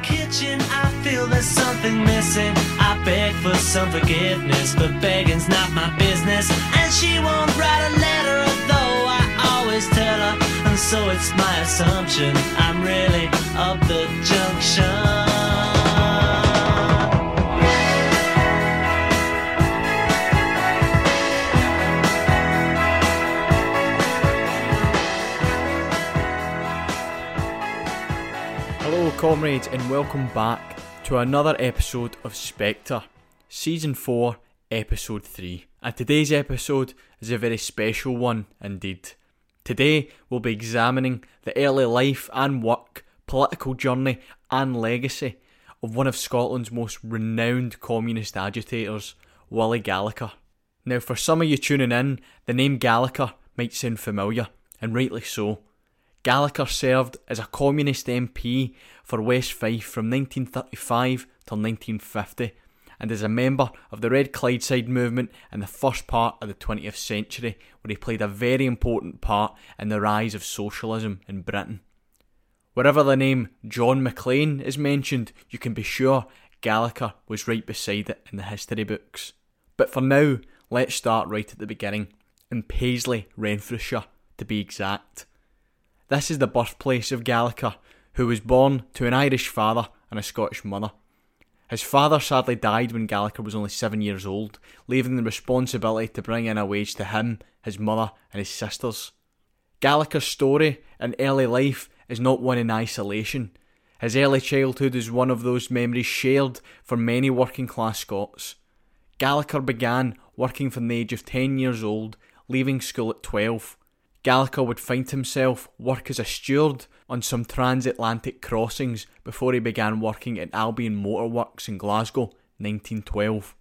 kitchen, I feel there's something missing. I beg for some forgiveness, but begging's not my business. And she won't write a letter, although I always tell her. And so it's my assumption I'm really up the junction. Hello comrades and welcome back to another episode of Spectre, Season 4, Episode 3. And today's episode is a very special one indeed. Today we'll be examining the early life and work, political journey and legacy of one of Scotland's most renowned communist agitators, Willie Gallagher. Now for some of you tuning in, the name Gallagher might sound familiar, and rightly so. Gallagher served as a communist MP for West Fife from 1935 till 1950 and as a member of the Red Clydeside movement in the first part of the 20th century, where he played a very important part in the rise of socialism in Britain. Wherever the name John Maclean is mentioned, you can be sure Gallagher was right beside it in the history books. But for now, let's start right at the beginning, in Paisley, Renfrewshire to be exact. This is the birthplace of Gallagher, who was born to an Irish father and a Scottish mother. His father sadly died when Gallagher was only 7 years old, leaving the responsibility to bring in a wage to him, his mother and his sisters. Gallagher's story and early life is not one in isolation. His early childhood is one of those memories shared for many working class Scots. Gallagher began working from the age of 10 years old, leaving school at 12. Gallagher would find himself work as a steward on some transatlantic crossings before he began working at Albion Motor Works in Glasgow, 1912.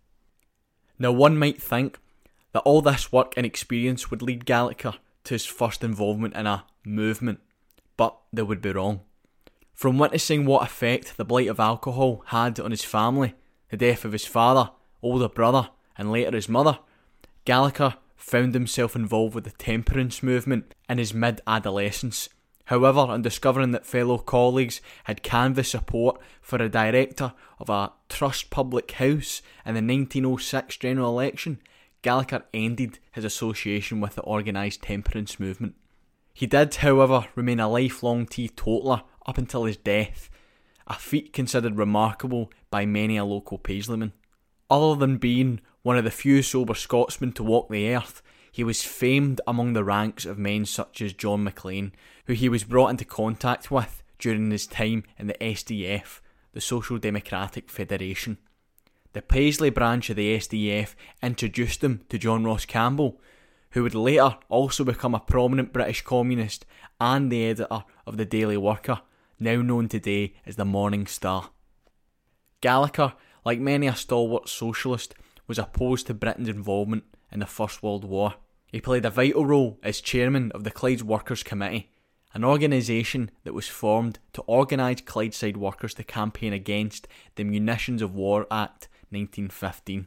Now one might think that all this work and experience would lead Gallagher to his first involvement in a movement, but they would be wrong. From witnessing what effect the blight of alcohol had on his family, the death of his father, older brother and later his mother, Gallagher found himself involved with the temperance movement in his mid-adolescence. However, on discovering that fellow colleagues had canvassed support for a director of a trust public house in the 1906 general election, Gallagher ended his association with the organised temperance movement. He did, however, remain a lifelong teetotaler up until his death, a feat considered remarkable by many a local Paisleyman. Other than being one of the few sober Scotsmen to walk the earth, he was famed among the ranks of men such as John Maclean, who he was brought into contact with during his time in the SDF, the Social Democratic Federation. The Paisley branch of the SDF introduced him to John Ross Campbell, who would later also become a prominent British communist and the editor of the Daily Worker, now known today as the Morning Star. Gallagher, like many a stalwart socialist, was opposed to Britain's involvement in the First World War. He played a vital role as chairman of the Clyde Workers' Committee, an organisation that was formed to organise Clydeside workers to campaign against the Munitions of War Act 1915.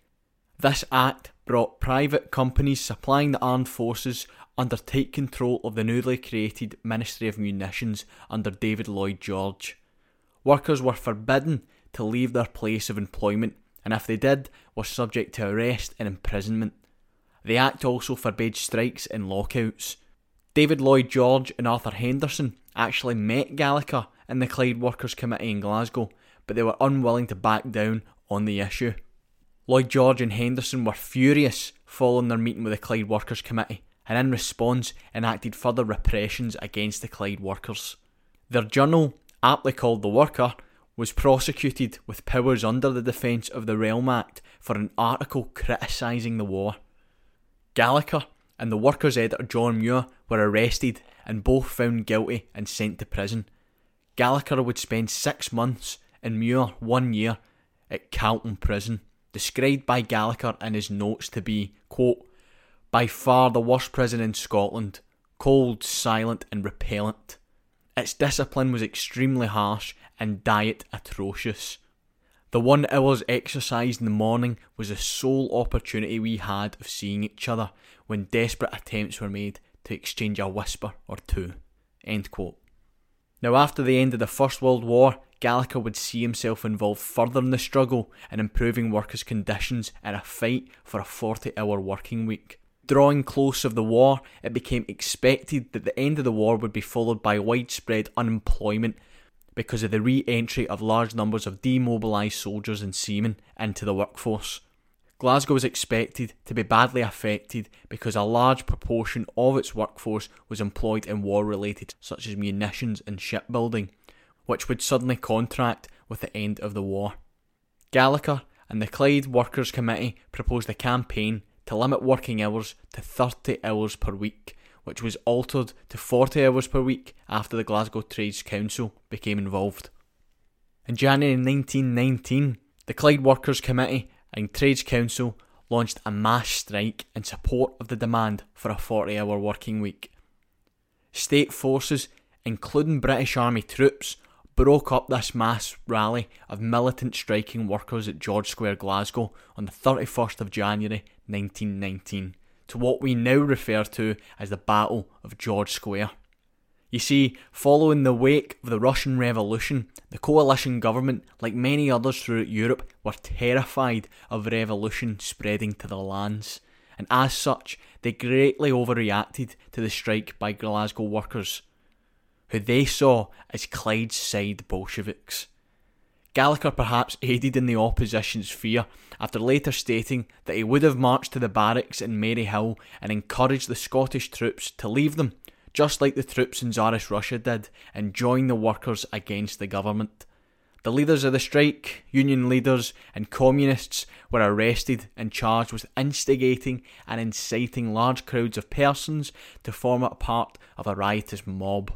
This act brought private companies supplying the armed forces under tight control of the newly created Ministry of Munitions under David Lloyd George. Workers were forbidden to leave their place of employment, and if they did, were subject to arrest and imprisonment. The Act also forbade strikes and lockouts. David Lloyd George and Arthur Henderson actually met Gallagher in the Clyde Workers' Committee in Glasgow, but they were unwilling to back down on the issue. Lloyd George and Henderson were furious following their meeting with the Clyde Workers' Committee, and in response enacted further repressions against the Clyde workers. Their journal, aptly called The Worker, was prosecuted with powers under the Defence of the Realm Act for an article criticising the war. Gallagher and the Workers' editor John Muir were arrested and both found guilty and sent to prison. Gallagher would spend 6 months and Muir 1 year at Calton Prison, described by Gallagher in his notes to be, quote, by far the worst prison in Scotland, cold, silent and repellent. Its discipline was extremely harsh and diet atrocious. The 1 hour's exercise in the morning was the sole opportunity we had of seeing each other when desperate attempts were made to exchange a whisper or two. End quote. Now, after the end of the First World War, Gallagher would see himself involved further in the struggle in improving workers' conditions in a fight for a 40-hour working week. Drawing close of the war, it became expected that the end of the war would be followed by widespread unemployment because of the re-entry of large numbers of demobilised soldiers and seamen into the workforce. Glasgow was expected to be badly affected because a large proportion of its workforce was employed in war-related such as munitions and shipbuilding, which would suddenly contract with the end of the war. Gallagher and the Clyde Workers' Committee proposed a campaign to limit working hours to 30 hours per week, which was altered to 40 hours per week after the Glasgow Trades Council became involved. In January 1919, the Clyde Workers' Committee and Trades Council launched a mass strike in support of the demand for a 40-hour working week. State forces, including British Army troops, broke up this mass rally of militant striking workers at George Square, Glasgow on the 31st of January 1919 to what we now refer to as the Battle of George Square. You see, following the wake of the Russian Revolution, the coalition government, like many others throughout Europe, were terrified of revolution spreading to the lands, and as such, they greatly overreacted to the strike by Glasgow workers, who they saw as Clyde's side Bolsheviks. Gallagher perhaps aided in the opposition's fear after later stating that he would have marched to the barracks in Maryhill and encouraged the Scottish troops to leave them, just like the troops in Tsarist Russia did, and join the workers against the government. The leaders of the strike, union leaders and communists were arrested and charged with instigating and inciting large crowds of persons to form a part of a riotous mob.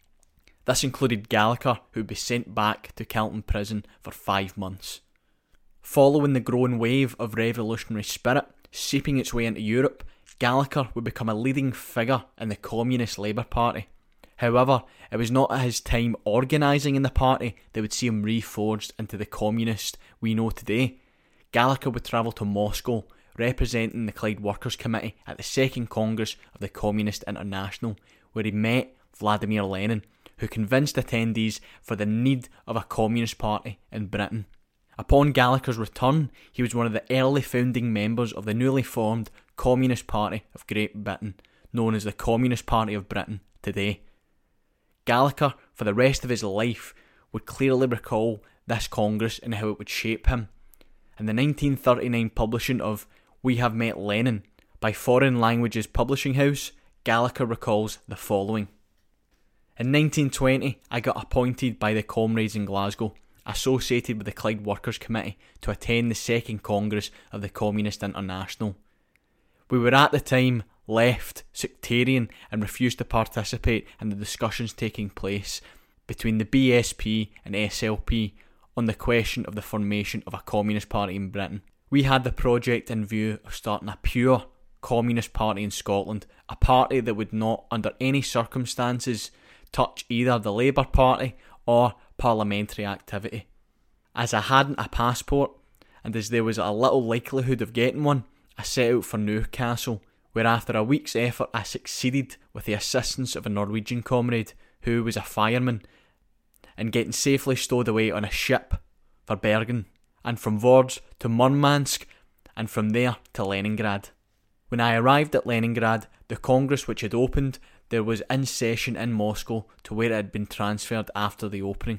This included Gallagher, who would be sent back to Calton Prison for 5 months. Following the growing wave of revolutionary spirit seeping its way into Europe, Gallagher would become a leading figure in the Communist Labour Party. However, it was not at his time organising in the party that would see him reforged into the communist we know today. Gallagher would travel to Moscow, representing the Clyde Workers' Committee at the Second Congress of the Communist International, where he met Vladimir Lenin, who convinced attendees for the need of a communist party in Britain. Upon Gallagher's return, he was one of the early founding members of the newly formed Communist Party of Great Britain, known as the Communist Party of Britain today. Gallagher, for the rest of his life, would clearly recall this Congress and how it would shape him. In the 1939 publishing of We Have Met Lenin by Foreign Languages Publishing House, Gallagher recalls the following. In 1920, I got appointed by the comrades in Glasgow, associated with the Clyde Workers' Committee, to attend the Second Congress of the Communist International. We were at the time left, sectarian, and refused to participate in the discussions taking place between the BSP and SLP on the question of the formation of a Communist Party in Britain. We had the project in view of starting a pure Communist Party in Scotland, a party that would not, under any circumstances, touch either the Labour Party or parliamentary activity. As I hadn't a passport, and as there was a little likelihood of getting one, I set out for Newcastle, where after a week's effort I succeeded, with the assistance of a Norwegian comrade who was a fireman, in getting safely stowed away on a ship for Bergen, and from Wards to Murmansk, and from there to Leningrad. When I arrived at Leningrad, the Congress which had opened there was in session in Moscow to where it had been transferred after the opening.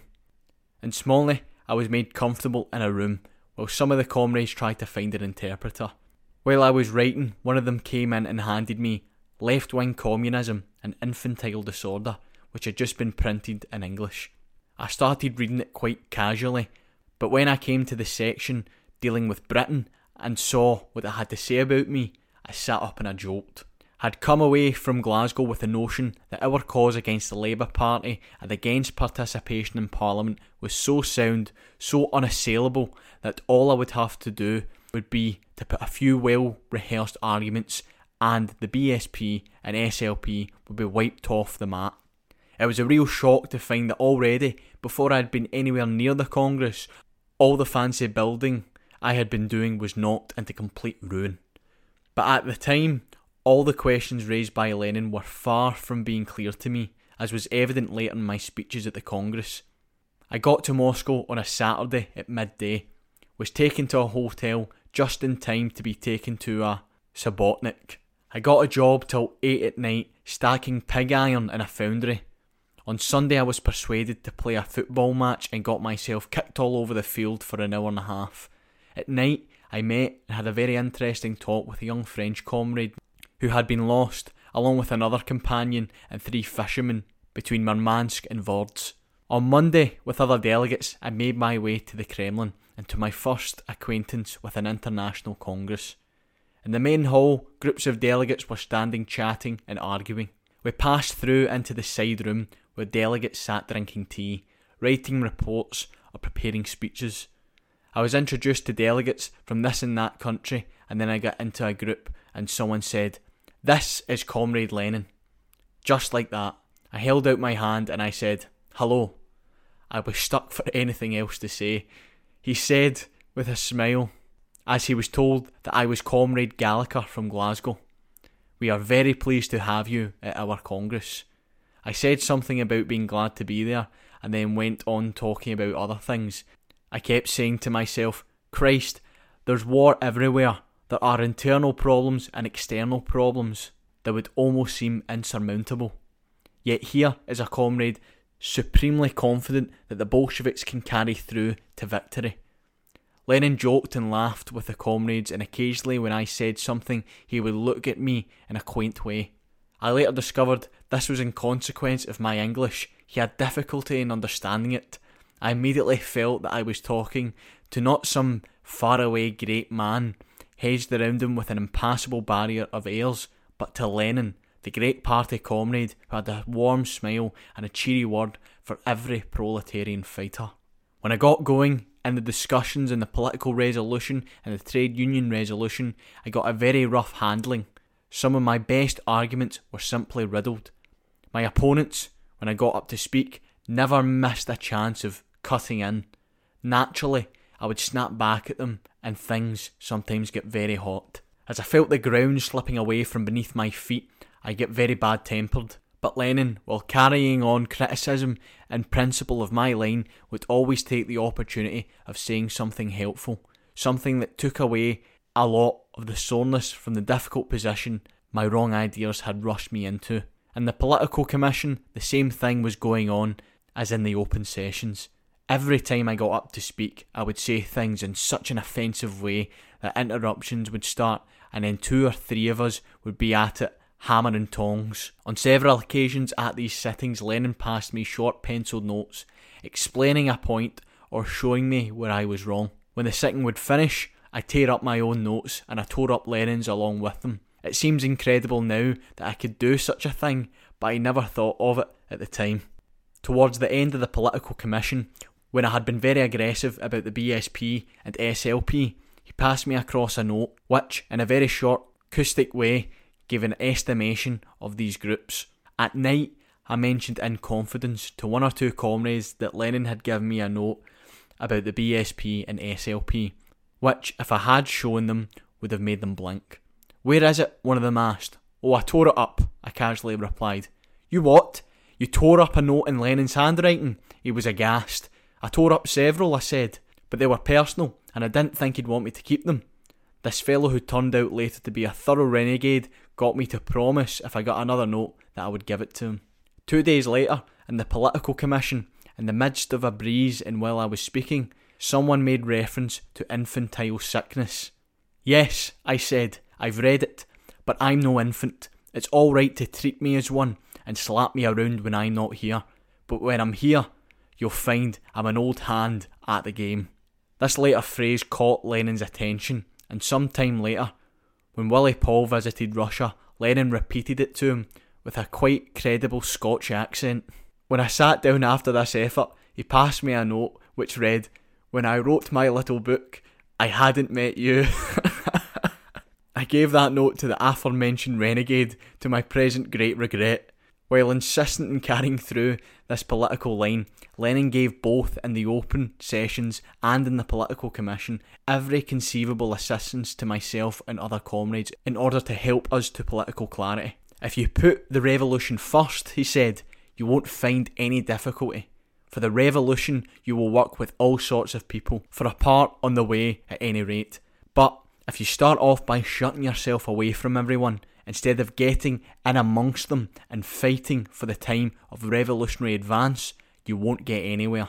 In Smolny, I was made comfortable in a room, while some of the comrades tried to find an interpreter. While I was writing, one of them came in and handed me Left-Wing Communism and Infantile Disorder, which had just been printed in English. I started reading it quite casually, but when I came to the section dealing with Britain and saw what it had to say about me, I sat up in a jolt. I'd come away from Glasgow with the notion that our cause against the Labour Party and against participation in Parliament was so sound, so unassailable, that all I would have to do would be to put a few well-rehearsed arguments and the BSP and SLP would be wiped off the map. It was a real shock to find that already, before I had been anywhere near the Congress, all the fancy building I had been doing was knocked into complete ruin. But at the time, all the questions raised by Lenin were far from being clear to me, as was evident later in my speeches at the Congress. I got to Moscow on a Saturday at midday, was taken to a hotel just in time to be taken to a Subotnik. I got a job till 8 at night stacking pig iron in a foundry. On Sunday I was persuaded to play a football match and got myself kicked all over the field for an hour and a half. At night I met and had a very interesting talk with a young French comrade who had been lost, along with another companion and 3 fishermen between Murmansk and Vords. On Monday, with other delegates, I made my way to the Kremlin and to my first acquaintance with an international congress. In the main hall, groups of delegates were standing chatting and arguing. We passed through into the side room where delegates sat drinking tea, writing reports or preparing speeches. I was introduced to delegates from this and that country, and then I got into a group and someone said, "This is Comrade Lenin." Just like that, I held out my hand and I said, "Hello." I was stuck for anything else to say. He said, with a smile, as he was told that I was Comrade Gallagher from Glasgow, "We are very pleased to have you at our Congress." I said something about being glad to be there, and then went on talking about other things. I kept saying to myself, Christ, there's war everywhere. There are internal problems and external problems that would almost seem insurmountable. Yet here is a comrade supremely confident that the Bolsheviks can carry through to victory. Lenin joked and laughed with the comrades, and occasionally when I said something he would look at me in a quaint way. I later discovered this was in consequence of my English. He had difficulty in understanding it. I immediately felt that I was talking to not some faraway great man, hedged around him with an impassable barrier of airs, but to Lenin, the great party comrade who had a warm smile and a cheery word for every proletarian fighter. When I got going in the discussions in the political resolution and the trade union resolution, I got a very rough handling. Some of my best arguments were simply riddled. My opponents, when I got up to speak, never missed a chance of cutting in. Naturally, I would snap back at them, and things sometimes get very hot. As I felt the ground slipping away from beneath my feet, I get very bad-tempered. But Lenin, while carrying on criticism and principle of my line, would always take the opportunity of saying something helpful, something that took away a lot of the soreness from the difficult position my wrong ideas had rushed me into. In the political commission, the same thing was going on as in the open sessions. Every time I got up to speak, I would say things in such an offensive way that interruptions would start, and then 2 or 3 of us would be at it, hammer and tongs. On several occasions at these sittings, Lenin passed me short penciled notes, explaining a point or showing me where I was wrong. When the sitting would finish, I tear up my own notes and I tore up Lenin's along with them. It seems incredible now that I could do such a thing, but I never thought of it at the time. Towards the end of the political commission, when I had been very aggressive about the BSP and SLP, he passed me across a note which, in a very short, caustic way, gave an estimation of these groups. At night, I mentioned in confidence to 1 or 2 comrades that Lenin had given me a note about the BSP and SLP, which, if I had shown them, would have made them blink. "Where is it?" one of them asked. "Oh, I tore it up," I casually replied. "You what? You tore up a note in Lenin's handwriting?" He was aghast. "I tore up several," I said, "but they were personal, and I didn't think he'd want me to keep them." This fellow, who turned out later to be a thorough renegade, got me to promise if I got another note that I would give it to him. 2 days later, in the political commission, in the midst of a breeze and while I was speaking, someone made reference to infantile sickness. "Yes," I said, "I've read it, but I'm no infant. It's all right to treat me as one and slap me around when I'm not here, but when I'm here, you'll find I'm an old hand at the game." This later phrase caught Lenin's attention, and some time later, when Willie Paul visited Russia, Lenin repeated it to him with a quite credible Scotch accent. When I sat down after this effort, he passed me a note which read, "When I wrote my little book, I hadn't met you." I gave that note to the aforementioned renegade, to my present great regret. While insistent in carrying through this political line, Lenin gave both in the open sessions and in the political commission every conceivable assistance to myself and other comrades in order to help us to political clarity. "If you put the revolution first," he said, you won't find any difficulty. For the revolution, you will work with all sorts of people, for a part on the way at any rate. But if you start off by shutting yourself away from everyone, instead of getting in amongst them and fighting for the time of revolutionary advance, you won't get anywhere.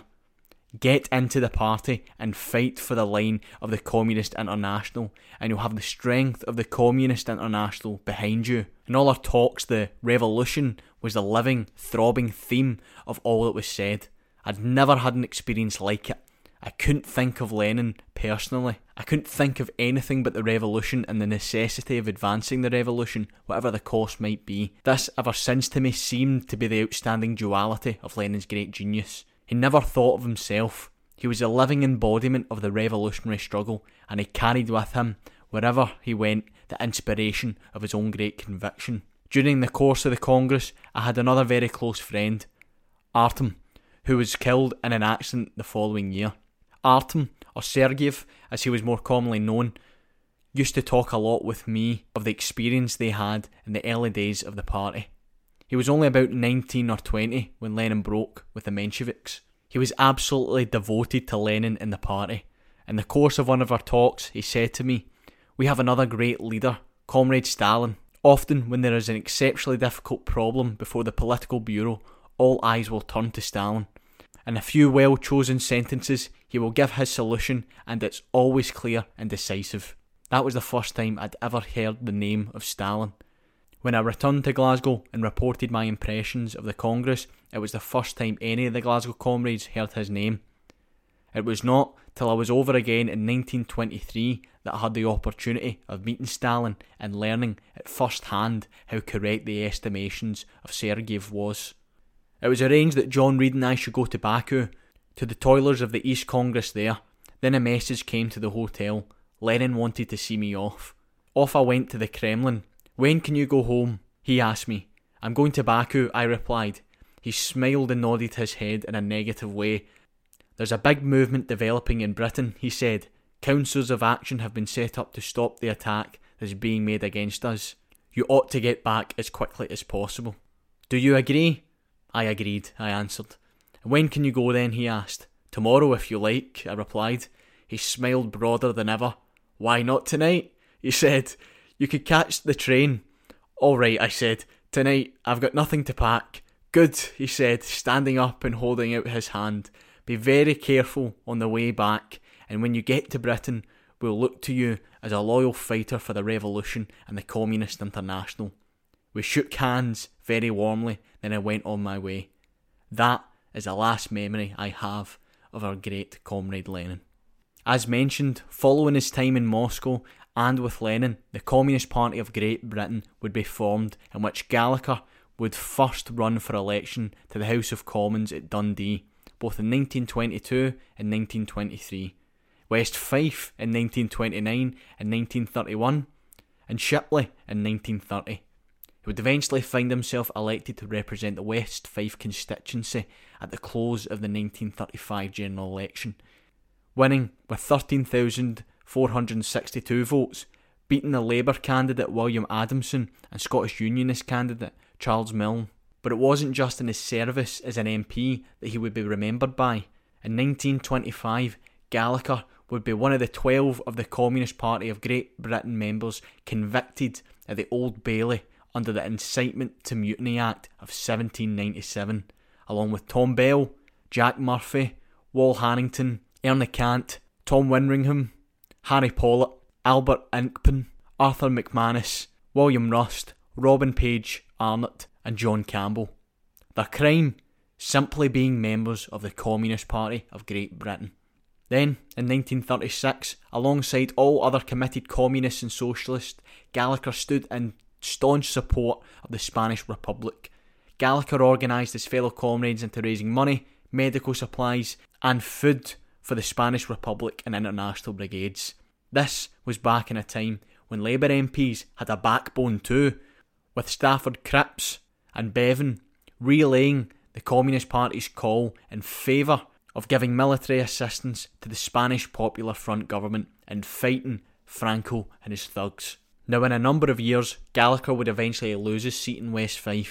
Get into the party and fight for the line of the Communist International, and you'll have the strength of the Communist International behind you. In all our talks, the revolution was the living, throbbing theme of all that was said. I'd never had an experience like it. I couldn't think of Lenin personally. I couldn't think of anything but the revolution and the necessity of advancing the revolution, whatever the cost might be. This, ever since to me, seemed to be the outstanding duality of Lenin's great genius. He never thought of himself. He was a living embodiment of the revolutionary struggle, and he carried with him, wherever he went, the inspiration of his own great conviction. During the course of the Congress, I had another very close friend, Artem, who was killed in an accident the following year. Artem, or Sergeyev, as he was more commonly known, used to talk a lot with me of the experience they had in the early days of the party. He was only about 19 or 20 when Lenin broke with the Mensheviks. He was absolutely devoted to Lenin and the party. In the course of one of our talks, he said to me, "We have another great leader, Comrade Stalin. Often when there is an exceptionally difficult problem before the political bureau, all eyes will turn to Stalin. In a few well-chosen sentences, he will give his solution, and it's always clear and decisive." That was the first time I'd ever heard the name of Stalin. When I returned to Glasgow and reported my impressions of the Congress, it was the first time any of the Glasgow comrades heard his name. It was not till I was over again in 1923 that I had the opportunity of meeting Stalin and learning at first hand how correct the estimations of Sergeyev was. It was arranged that John Reid and I should go to Baku, to the toilers of the East Congress there. Then a message came to the hotel. Lenin wanted to see me off. Off I went to the Kremlin. "When can you go home?" he asked me. "I'm going to Baku," I replied. He smiled and nodded his head in a negative way. "There's a big movement developing in Britain," he said. "Councils of action have been set up to stop the attack that is being made against us. You ought to get back as quickly as possible." "Do you agree?" I agreed, I answered. "When can you go then?" he asked. "Tomorrow if you like," I replied. He smiled broader than ever. "Why not tonight?" he said. "You could catch the train." "All right," I said. "Tonight, I've got nothing to pack." "Good," he said, standing up and holding out his hand. "Be very careful on the way back, and when you get to Britain, we'll look to you as a loyal fighter for the revolution and the Communist International." We shook hands very warmly, then I went on my way. That is the last memory I have of our great Comrade Lenin. As mentioned, following his time in Moscow and with Lenin, the Communist Party of Great Britain would be formed, in which Gallagher would first run for election to the House of Commons at Dundee, both in 1922 and 1923, West Fife in 1929 and 1931, and Shipley in 1930. He would eventually find himself elected to represent the West Fife constituency at the close of the 1935 general election, winning with 13,462 votes, beating the Labour candidate William Adamson and Scottish Unionist candidate Charles Milne. But it wasn't just in his service as an MP that he would be remembered by. In 1925, Gallagher would be one of the 12 of the Communist Party of Great Britain members convicted at the Old Bailey under the Incitement to Mutiny Act of 1797, along with Tom Bell, Jack Murphy, Wal Harrington, Ernie Cant, Tom Winringham, Harry Pollitt, Albert Inkpen, Arthur McManus, William Rust, Robin Page Arnott and John Campbell. Their crime? Simply being members of the Communist Party of Great Britain. Then, in 1936, alongside all other committed communists and socialists, Gallagher stood in staunch support of the Spanish Republic. Gallagher organised his fellow comrades into raising money, medical supplies and food for the Spanish Republic and international brigades. This was back in a time when Labour MPs had a backbone too, with Stafford Cripps and Bevan relaying the Communist Party's call in favour of giving military assistance to the Spanish Popular Front government and fighting Franco and his thugs. Now, in a number of years, Gallagher would eventually lose his seat in West Fife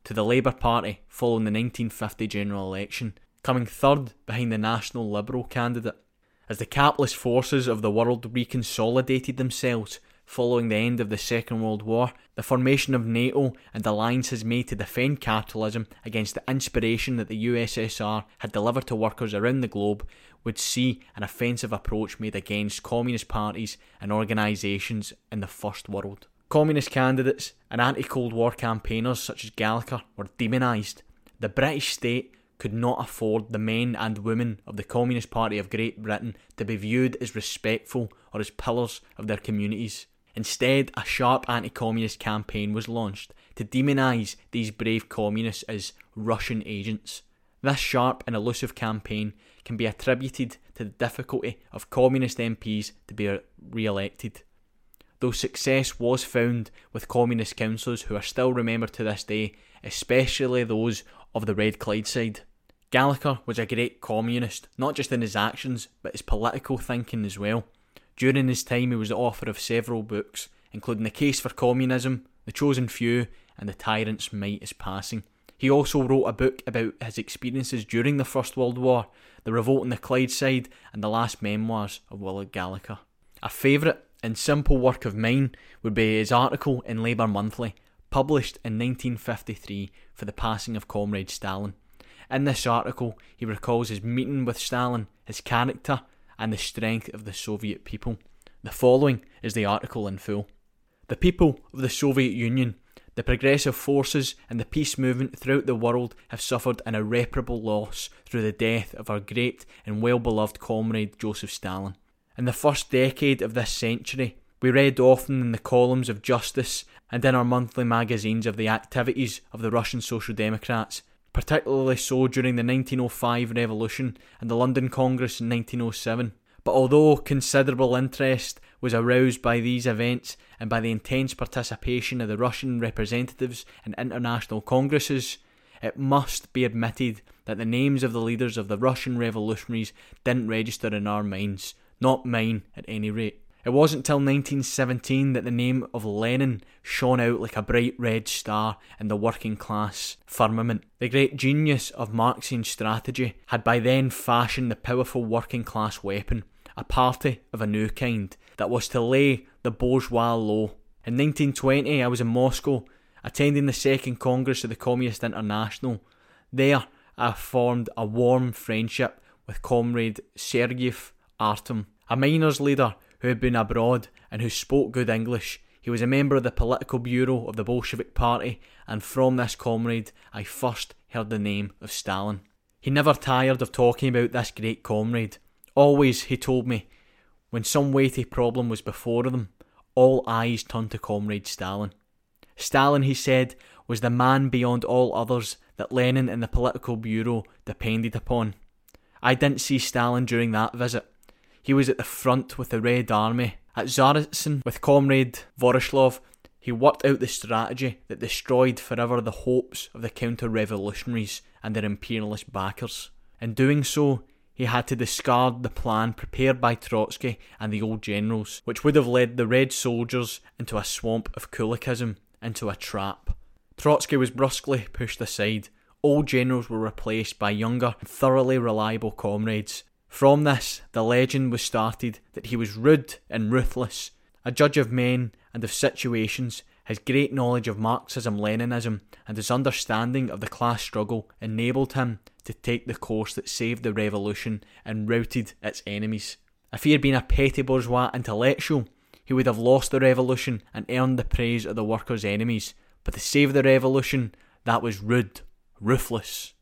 to the Labour Party following the 1950 general election, coming third behind the National Liberal candidate. As the capitalist forces of the world reconsolidated themselves following the end of the Second World War, the formation of NATO and alliances made to defend capitalism against the inspiration that the USSR had delivered to workers around the globe would see an offensive approach made against communist parties and organisations in the First World. Communist candidates and anti-Cold War campaigners such as Gallagher were demonised. The British state could not afford the men and women of the Communist Party of Great Britain to be viewed as respectful or as pillars of their communities. Instead, a sharp anti-communist campaign was launched to demonise these brave communists as Russian agents. This sharp and elusive campaign can be attributed to the difficulty of communist MPs to be re-elected. Though success was found with communist councillors who are still remembered to this day, especially those of the Red Clydeside. Gallagher was a great communist, not just in his actions, but his political thinking as well. During his time he was the author of several books, including The Case for Communism, The Chosen Few, and The Tyrant's Might is Passing. He also wrote a book about his experiences during the First World War, The Revolt in the Clydeside, and The Last Memoirs of William Gallagher. A favourite and simple work of mine would be his article in Labour Monthly, published in 1953 for the passing of Comrade Stalin. In this article, he recalls his meeting with Stalin, his character, and the strength of the Soviet people. The following is the article in full. The people of the Soviet Union, the progressive forces and the peace movement throughout the world have suffered an irreparable loss through the death of our great and well-beloved comrade Joseph Stalin. In the first decade of this century, we read often in the columns of Justice and in our monthly magazines of the activities of the Russian Social Democrats, particularly so during the 1905 revolution and the London Congress in 1907. But although considerable interest was aroused by these events and by the intense participation of the Russian representatives in international congresses, it must be admitted that the names of the leaders of the Russian revolutionaries didn't register in our minds, not mine at any rate. It wasn't until 1917 that the name of Lenin shone out like a bright red star in the working class firmament. The great genius of Marxian strategy had by then fashioned the powerful working class weapon, a party of a new kind, that was to lay the bourgeois low. In 1920 I was in Moscow, attending the Second Congress of the Communist International. There I formed a warm friendship with Comrade Sergeyev Artem, a miners' leader who had been abroad and who spoke good English. He was a member of the political bureau of the Bolshevik Party, and from this comrade I first heard the name of Stalin. He never tired of talking about this great comrade. Always, he told me, when some weighty problem was before them, all eyes turned to Comrade Stalin. Stalin, he said, was the man beyond all others that Lenin and the political bureau depended upon. I didn't see Stalin during that visit. He was at the front with the Red Army. At Tsaritsyn, with Comrade Voroshilov, he worked out the strategy that destroyed forever the hopes of the counter-revolutionaries and their imperialist backers. In doing so, he had to discard the plan prepared by Trotsky and the old generals, which would have led the Red soldiers into a swamp of Kulikism, into a trap. Trotsky was brusquely pushed aside. Old generals were replaced by younger, thoroughly reliable comrades. From this, the legend was started that he was rude and ruthless, a judge of men and of situations. His great knowledge of Marxism-Leninism and his understanding of the class struggle enabled him to take the course that saved the revolution and routed its enemies. If he had been a petty bourgeois intellectual, he would have lost the revolution and earned the praise of the workers' enemies. But to save the revolution, that was rude, ruthless.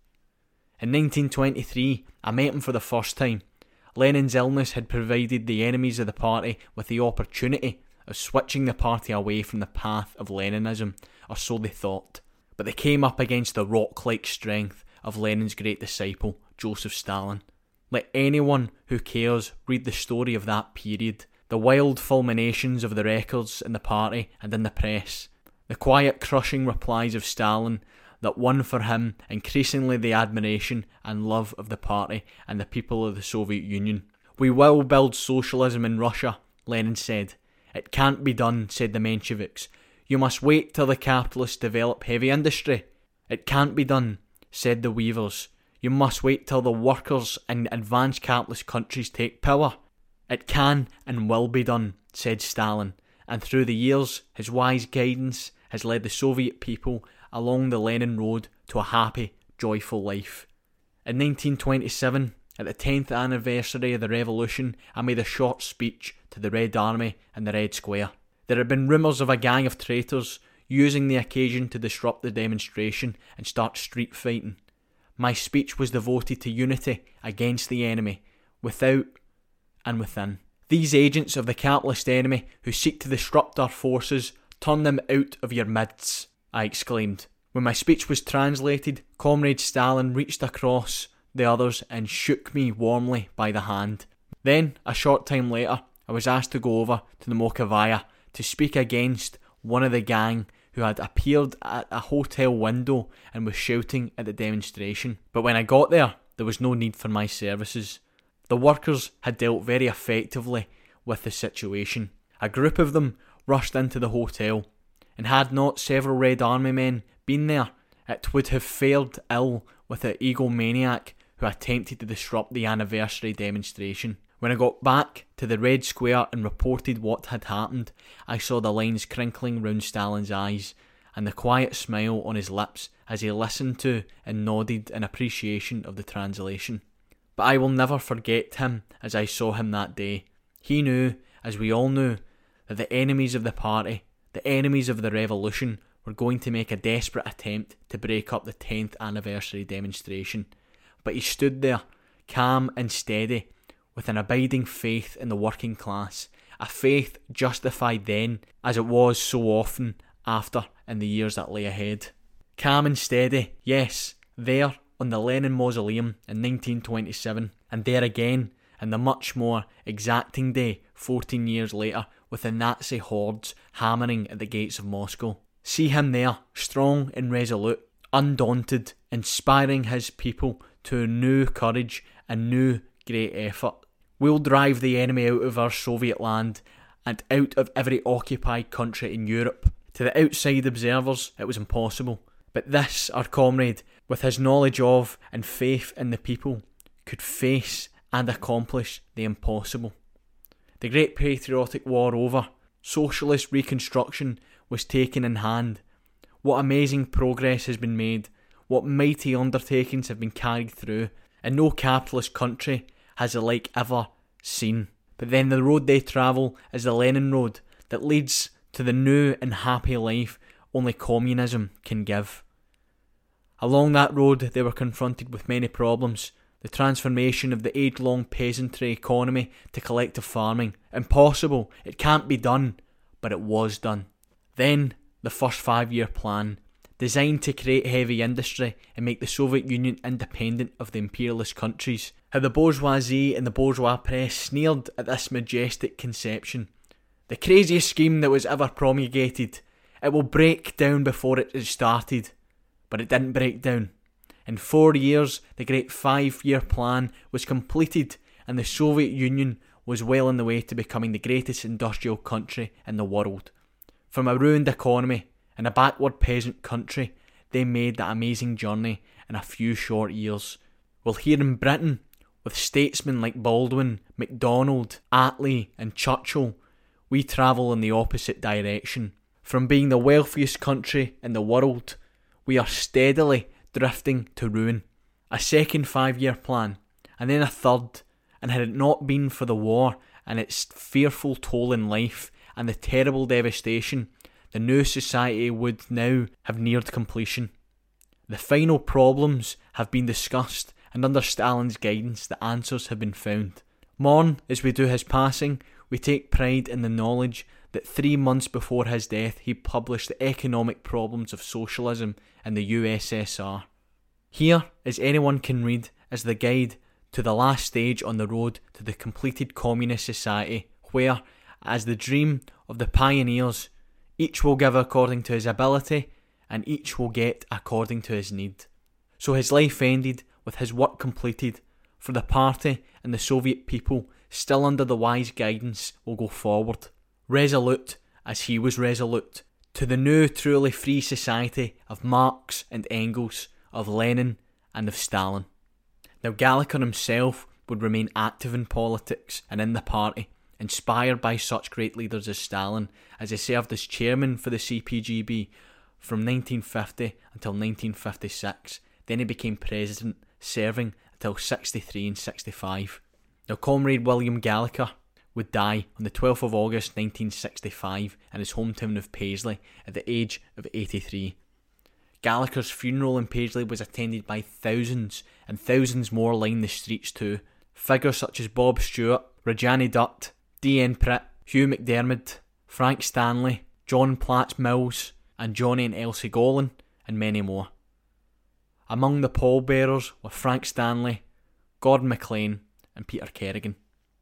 In 1923, I met him for the first time. Lenin's illness had provided the enemies of the party with the opportunity of switching the party away from the path of Leninism, or so they thought. But they came up against the rock-like strength of Lenin's great disciple, Joseph Stalin. Let anyone who cares read the story of that period, the wild fulminations of the records in the party and in the press, the quiet crushing replies of Stalin that won for him increasingly the admiration and love of the party and the people of the Soviet Union. "We will build socialism in Russia," Lenin said. "It can't be done," said the Mensheviks. "You must wait till the capitalists develop heavy industry." "It can't be done," said the weavers. "You must wait till the workers in advanced capitalist countries take power." "It can and will be done," said Stalin, and through the years his wise guidance has led the Soviet people along the Lenin road to a happy, joyful life. In 1927, at the 10th anniversary of the revolution, I made a short speech to the Red Army in the Red Square. There had been rumours of a gang of traitors using the occasion to disrupt the demonstration and start street fighting. My speech was devoted to unity against the enemy, without and within. "These agents of the capitalist enemy who seek to disrupt our forces, turn them out of your midst," I exclaimed. When my speech was translated, Comrade Stalin reached across the others and shook me warmly by the hand. Then, a short time later, I was asked to go over to the Mokovaya to speak against one of the gang who had appeared at a hotel window and was shouting at the demonstration. But when I got there was no need for my services. The workers had dealt very effectively with the situation. A group of them rushed into the hotel, and had not several Red Army men been there, it would have fared ill with the egomaniac who attempted to disrupt the anniversary demonstration. When I got back to the Red Square and reported what had happened, I saw the lines crinkling round Stalin's eyes and the quiet smile on his lips as he listened to and nodded in appreciation of the translation. But I will never forget him as I saw him that day. He knew, as we all knew, that the enemies of the party, the enemies of the revolution, were going to make a desperate attempt to break up the 10th anniversary demonstration. But he stood there, calm and steady, with an abiding faith in the working class, a faith justified then, as it was so often after in the years that lay ahead. Calm and steady, yes, there on the Lenin Mausoleum in 1927, and there again in the much more exacting day 14 years later, with the Nazi hordes hammering at the gates of Moscow. See him there, strong and resolute, undaunted, inspiring his people to new courage and new great effort. "We'll drive the enemy out of our Soviet land and out of every occupied country in Europe." To the outside observers, it was impossible. But this, our comrade, with his knowledge of and faith in the people, could face and accomplish the impossible. The great patriotic war over, socialist reconstruction was taken in hand. What amazing progress has been made, what mighty undertakings have been carried through, and no capitalist country has the like ever seen. But then the road they travel is the Lenin road that leads to the new and happy life only communism can give. Along that road they were confronted with many problems. The transformation of the age-long peasantry economy to collective farming. Impossible, it can't be done, but it was done. Then, the first 5-year plan, designed to create heavy industry and make the Soviet Union independent of the imperialist countries. How the bourgeoisie and the bourgeois press sneered at this majestic conception. The craziest scheme that was ever promulgated. It will break down before it is started. But it didn't break down. In 4 years, the great 5-year plan was completed and the Soviet Union was well on the way to becoming the greatest industrial country in the world. From a ruined economy and a backward peasant country, they made that amazing journey in a few short years. Well, here in Britain, with statesmen like Baldwin, MacDonald, Attlee and Churchill, we travel in the opposite direction. From being the wealthiest country in the world, we are steadily drifting to ruin. A second 5-year plan, and then a third, and had it not been for the war and its fearful toll in life and the terrible devastation, the new society would now have neared completion. The final problems have been discussed, and under Stalin's guidance the answers have been found. Mourn as we do his passing, we take pride in the knowledge that 3 months before his death he published The Economic Problems of Socialism in the USSR. Here, as anyone can read, is the guide to the last stage on the road to the completed communist society, where, as the dream of the pioneers, each will give according to his ability, and each will get according to his need. So his life ended with his work completed, for the party and the Soviet people, still under the wise guidance, will go forward. Resolute as he was resolute, to the new truly free society of Marx and Engels, of Lenin and of Stalin. Now Gallagher himself would remain active in politics and in the party, inspired by such great leaders as Stalin, as he served as chairman for the CPGB from 1950 until 1956. Then he became president, serving until 63 and 65. Now Comrade William Gallagher would die on the 12th of August 1965 in his hometown of Paisley at the age of 83. Gallagher's funeral in Paisley was attended by thousands and thousands more lined the streets too. Figures such as Bob Stewart, Rajani Dutt, D.N. Pritt, Hugh McDermott, Frank Stanley, John Platts Mills, and Johnny and Elsie Golan, and many more. Among the pallbearers were Frank Stanley, Gordon MacLean, and Peter Kerrigan.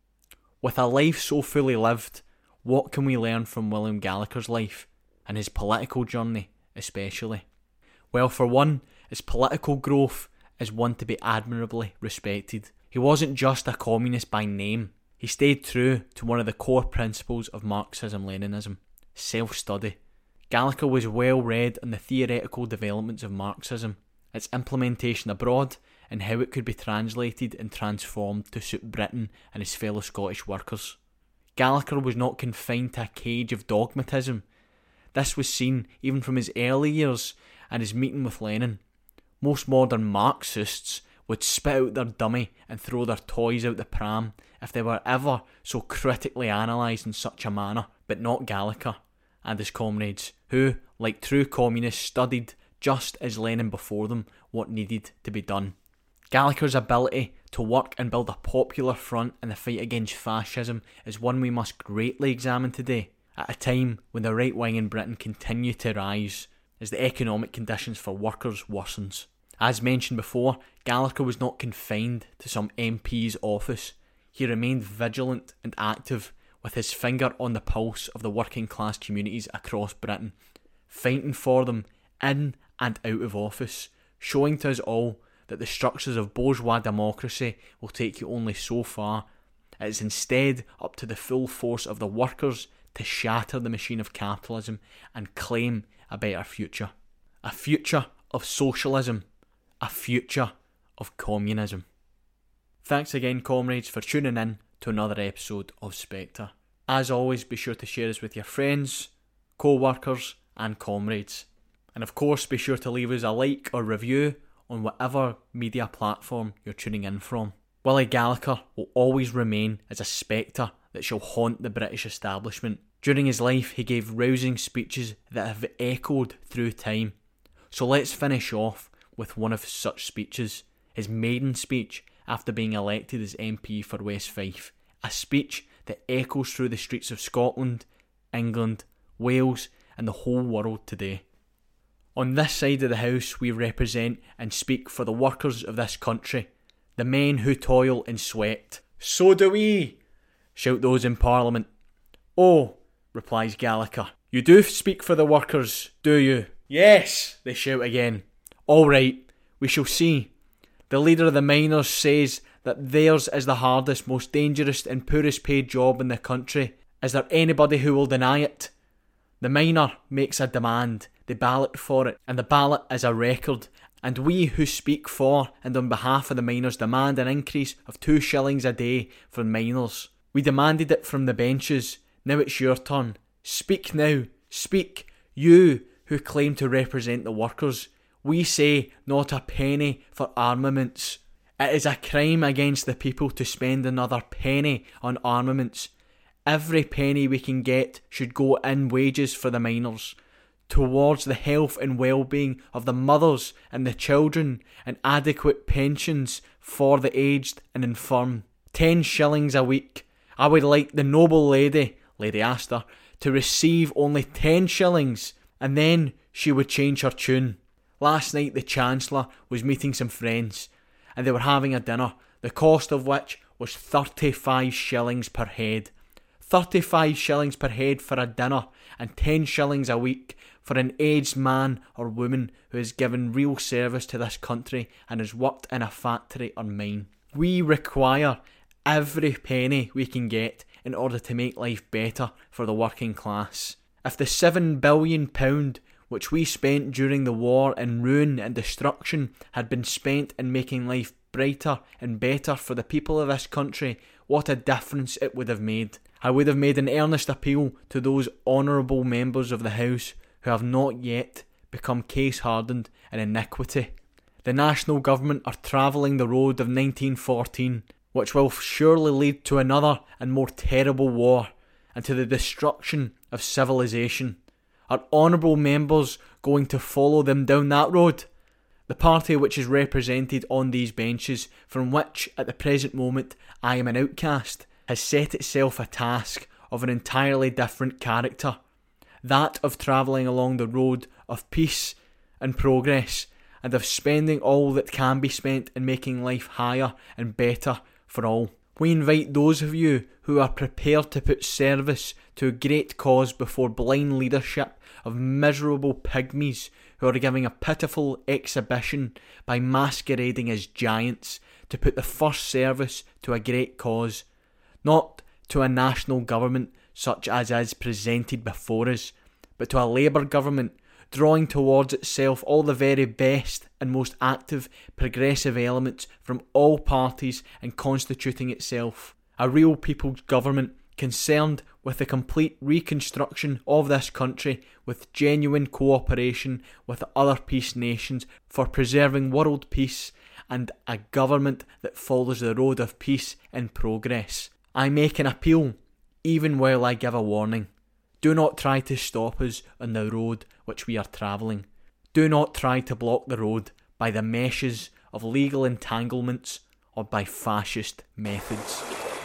With a life so fully lived, what can we learn from William Gallagher's life, and his political journey especially? Well, for one, his political growth is one to be admirably respected. He wasn't just a communist by name. He stayed true to one of the core principles of Marxism-Leninism, self-study. Gallagher was well read on the theoretical developments of Marxism, its implementation abroad, and how it could be translated and transformed to suit Britain and his fellow Scottish workers. Gallagher was not confined to a cage of dogmatism. This was seen even from his early years and his meeting with Lenin. Most modern Marxists would spit out their dummy and throw their toys out the pram if they were ever so critically analysed in such a manner, but not Gallagher and his comrades, who, like true communists, studied, just as Lenin before them, what needed to be done. Gallagher's ability to work and build a popular front in the fight against fascism is one we must greatly examine today, at a time when the right wing in Britain continue to rise as the economic conditions for workers worsens. As mentioned before, Gallagher was not confined to some MP's office. He remained vigilant and active, with his finger on the pulse of the working class communities across Britain, fighting for them in and out of office, showing to us all that the structures of bourgeois democracy will take you only so far. It is instead up to the full force of the workers to shatter the machine of capitalism and claim a better future. A future of socialism. A future of communism. Thanks again, comrades, for tuning in to another episode of Spectre. As always, be sure to share this with your friends, co-workers and comrades. And of course, be sure to leave us a like or review on whatever media platform you're tuning in from. Willie Gallagher will always remain as a spectre that shall haunt the British establishment. During his life, he gave rousing speeches that have echoed through time. So let's finish off with one of such speeches, his maiden speech after being elected as MP for West Fife. A speech that echoes through the streets of Scotland, England, Wales and the whole world today. On this side of the house we represent and speak for the workers of this country, the men who toil and sweat. So do we, shout those in Parliament. Oh, replies Gallagher, you do speak for the workers, do you? Yes, they shout again. All right, we shall see. The leader of the miners says that theirs is the hardest, most dangerous and poorest paid job in the country. Is there anybody who will deny it? The miner makes a demand, they ballot for it, and the ballot is a record. And we who speak for and on behalf of the miners demand an increase of 2 shillings a day for miners. We demanded it from the benches, now it's your turn. Speak now, speak, you who claim to represent the workers. We say not a penny for armaments. It is a crime against the people to spend another penny on armaments. Every penny we can get should go in wages for the miners, towards the health and well-being of the mothers and the children, and adequate pensions for the aged and infirm. 10 shillings a week. I would like the noble lady, Lady Astor, to receive only 10 shillings, and then she would change her tune. Last night the Chancellor was meeting some friends, and they were having a dinner, the cost of which was 35 shillings per head. 35 shillings per head for a dinner, and 10 shillings a week for an aged man or woman who has given real service to this country and has worked in a factory or mine. We require every penny we can get in order to make life better for the working class. If the £7 billion which we spent during the war in ruin and destruction had been spent in making life brighter and better for the people of this country, what a difference it would have made. I would have made an earnest appeal to those honourable members of the House who have not yet become case-hardened in iniquity. The national government are travelling the road of 1914, which will surely lead to another and more terrible war and to the destruction of civilization. Are honourable members going to follow them down that road? The party which is represented on these benches, from which at the present moment I am an outcast, has set itself a task of an entirely different character, that of travelling along the road of peace and progress, and of spending all that can be spent in making life higher and better for all. We invite those of you who are prepared to put service to a great cause before blind leadership of miserable pygmies who are giving a pitiful exhibition by masquerading as giants, to put the first service to a great cause, not to a national government such as is presented before us, but to a Labour government drawing towards itself all the very best and most active progressive elements from all parties and constituting itself a real people's government concerned with the complete reconstruction of this country, with genuine cooperation with other peace nations for preserving world peace, and a government that follows the road of peace and progress. I make an appeal, even while I give a warning. Do not try to stop us on the road which we are travelling. Do not try to block the road by the meshes of legal entanglements or by fascist methods.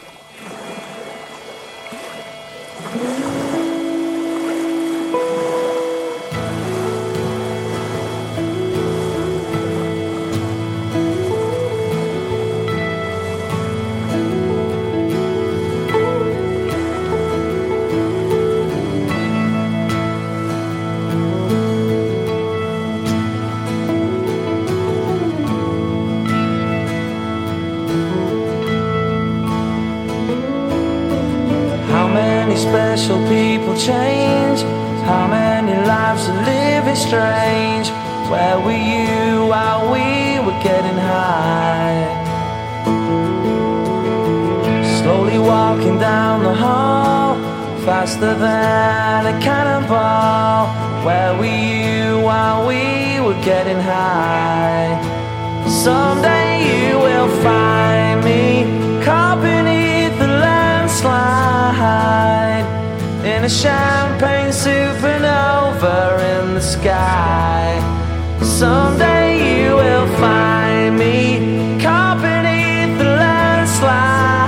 Special people change. How many lives are living strange? Where were you while we were getting high? Slowly walking down the hall, faster than a cannonball. Where were you while we were getting high? Someday you will find me caught beneath the landslide, in a champagne supernova in the sky. Someday you will find me caught beneath the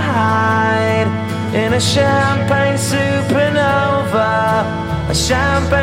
landslide, in a champagne supernova, a champagne